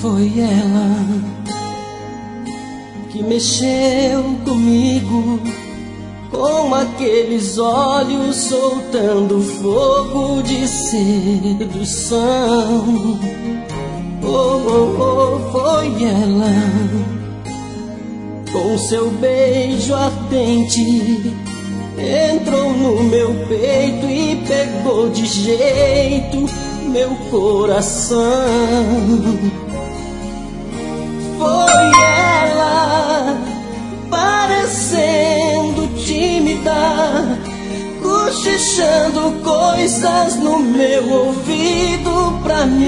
Foi ela que mexeu comigo, com aqueles olhos soltando fogo de sedução. Foi ela, com seu beijo ardente, entrou no meu peito e pegou de jeito meu coração. Foi ela, parecendo tímida, cochichando coisas no meu ouvido pra me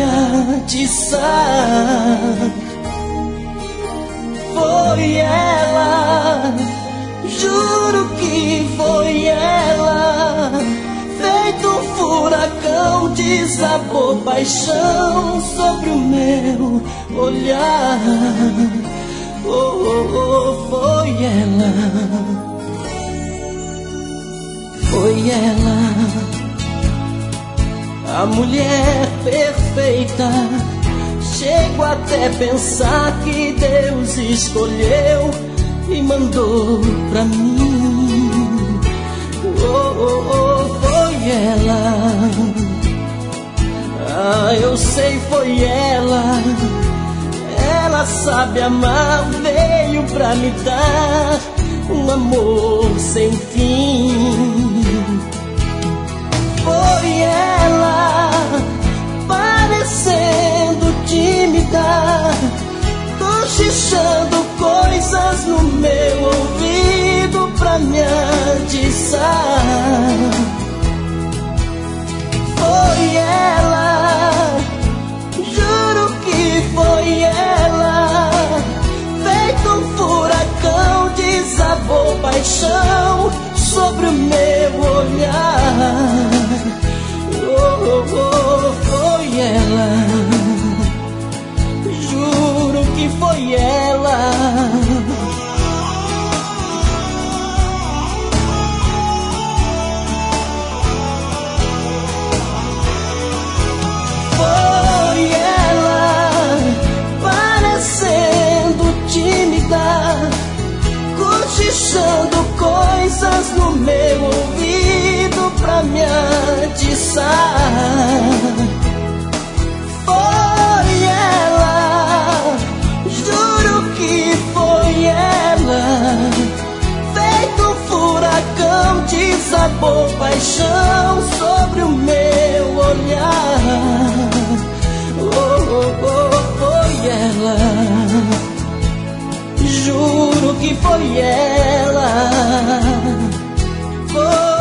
atiçar. Foi ela, juro que foi ela, feito um furacão, desabou paixão sobre o meu olhar. Foi ela, foi ela, a mulher perfeita. Chego até pensar que Deus escolheu e mandou pra mim. Foi ela, eu sei, foi ela. Ela sabe amar, veio pra me dar um amor sem fim. Foi ela, parecendo tímida, cochichando coisas no meu ouvido pra me atiçar. Foi ela, juro que foi ela, feito um furacão, desabou paixão sobre o meu olhar. Foi ela, juro que foi ela. Foi ela, parecendo tímida, cochichando coisas no meu ouvido pra me atiçar. Foi ela, juro que foi ela, feito um furacão, desabou paixão sobre o meu olhar. Foi ela, juro que foi ela. Foi